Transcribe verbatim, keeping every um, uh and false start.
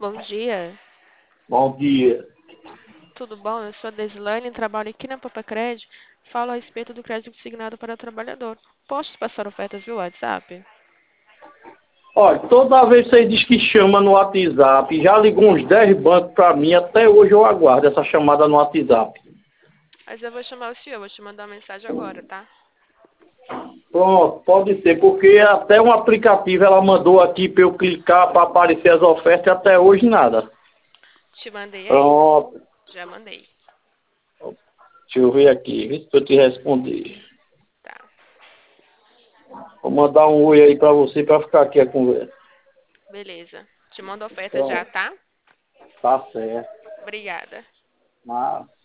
Bom dia. Bom dia. Tudo bom? Eu sou a Deslane, trabalho aqui na Papacred. Falo a respeito do crédito consignado para trabalhador. Posso te passar ofertas via WhatsApp? Olha, toda vez que você diz que chama no WhatsApp, já ligou uns dez bancos para mim, até hoje eu aguardo essa chamada no WhatsApp. Mas eu vou chamar o senhor, vou te mandar uma mensagem agora, tá? Pronto, pode ser, porque até um aplicativo ela mandou aqui para eu clicar para aparecer as ofertas e até hoje nada. Te mandei aí? Pronto, Já mandei. deixa eu ver aqui, vê se eu te responder. Tá. Vou mandar um oi aí para você para ficar aqui a conversa. Beleza. Te mando a oferta já, Pronto, tá? tá certo. Obrigada. Mas...